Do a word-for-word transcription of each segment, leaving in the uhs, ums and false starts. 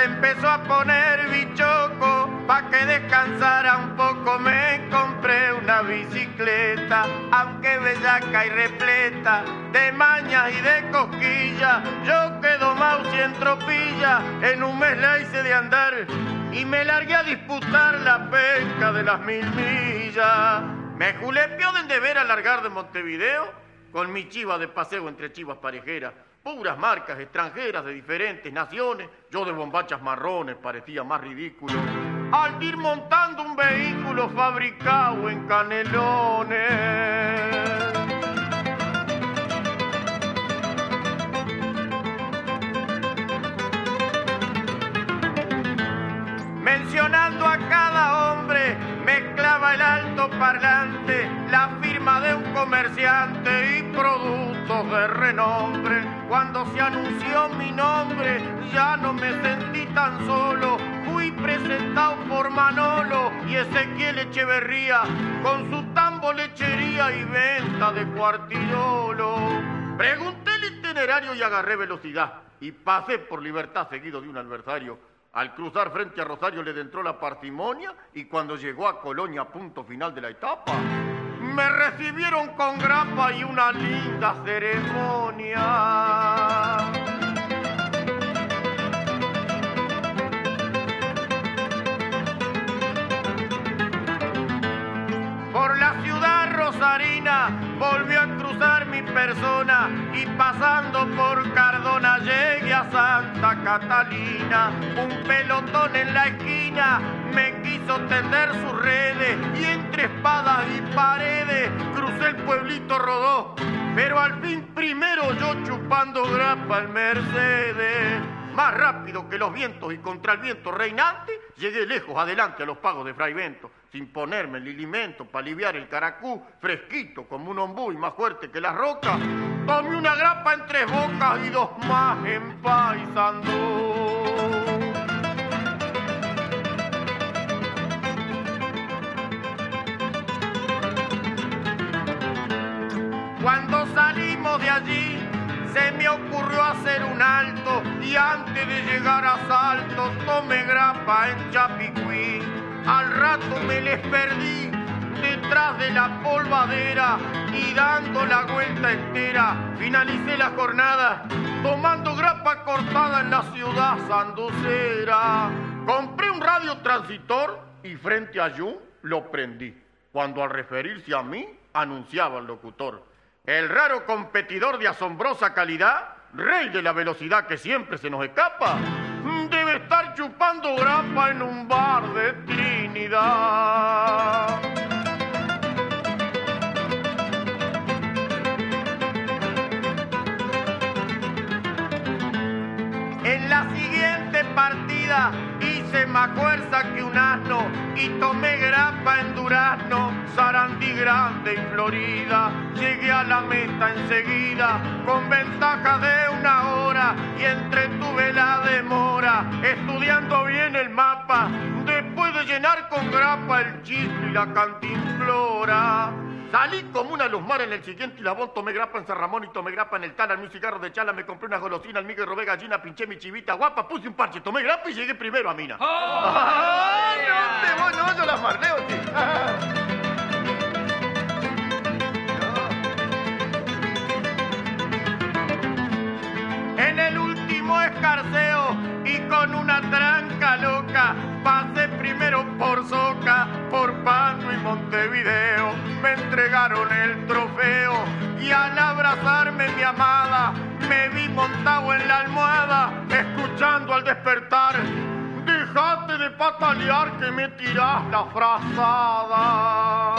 se empezó a poner bichoco, pa' que descansara un poco me compré una bicicleta, aunque bellaca y repleta de mañas y de cosquillas, yo quedo mouse y en tropilla, en un mes la hice de andar y me largué a disputar la pesca de las mil millas. Me julepió del deber a largar de Montevideo con mi chiva de paseo entre chivas parejeras, puras marcas extranjeras de diferentes naciones, yo de bombachas marrones parecía más ridículo al ir montando un vehículo fabricado en Canelones. Mencionando a cada hombre, mezclaba el alto parlante, la firma de un comerciante y productos de renombre. Cuando se anunció mi nombre, ya no me sentí tan solo. Fui presentado por Manolo y Ezequiel Echeverría, con su tambo, lechería y venta de cuartirolo. Pregunté el itinerario y agarré velocidad, y pasé por Libertad seguido de un adversario. Al cruzar frente a Rosario le entró la parsimonia y cuando llegó a Colonia, punto final de la etapa, me recibieron con grapa y una linda ceremonia. Por la ciudad rosarina volvió a cruzar mi persona y pasando por Cardona llegué a Santa Catalina. Un pelotón en la esquina me quiso tender sus redes y entre espadas y paredes crucé el pueblito Rodó, pero al fin primero yo chupando grapa el Mercedes. Más rápido que los vientos y contra el viento reinante, llegué lejos adelante a los pagos de Fraivento, sin ponerme el lilimento para aliviar el caracú, fresquito como un ombú y más fuerte que las rocas. Tomé una grapa en tres bocas y dos más en Paysandú. Cuando salimos de allí, se me ocurrió hacer un alto y antes de llegar a Salto tomé grapa en Chapicuí. Al rato me les perdí detrás de la polvadera y dando la vuelta entera finalicé la jornada tomando grapa cortada en la ciudad sanducera. Compré un radio transitor y frente a Jun lo prendí, cuando al referirse a mí anunciaba el locutor: el raro competidor de asombrosa calidad, rey de la velocidad que siempre se nos escapa, debe estar chupando grapa en un bar de Trinidad. En la siguiente partida hice más fuerza que un asno y tomé grapa en Durazno, Sarandí Grande y Florida. Llegué a la meta enseguida con ventaja de una hora y entretuve la demora estudiando bien el mapa después de llenar con grapa el Chislo y la Cantinflora. Salí como una luz mar en el siguiente Labón, tomé grapa en San Ramón y tomé grapa en el Tala, armé un cigarro de chala, me compré una golosina, al migue robé gallina, pinché mi chivita guapa, puse un parche, tomé grapa y llegué primero a Mina. ¡Oh! ¡Ay, no te voy, no, yo las marleo, sí! En el último escarceo y con una tranca loca pasé primero por Soca, por Pando y Montevideo. Me entregaron el trofeo y al abrazarme mi amada me vi montado en la almohada escuchando al despertar: déjate de patalear que me tirás la frazada.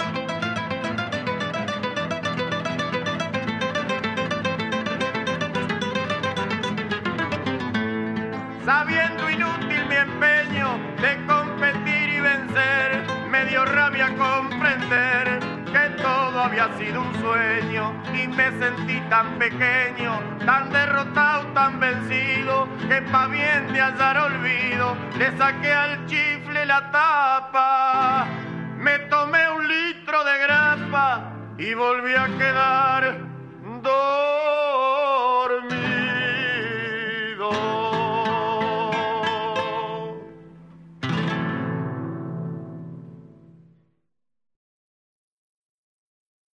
Sabiendo inútil mi empeño de competir y vencer, me dio rabia comprender que todo había sido un sueño y me sentí tan pequeño, tan derrotado, tan vencido, que pa' bien de hallar olvido le saqué al chifle la tapa, me tomé un litro de grapa y volví a quedar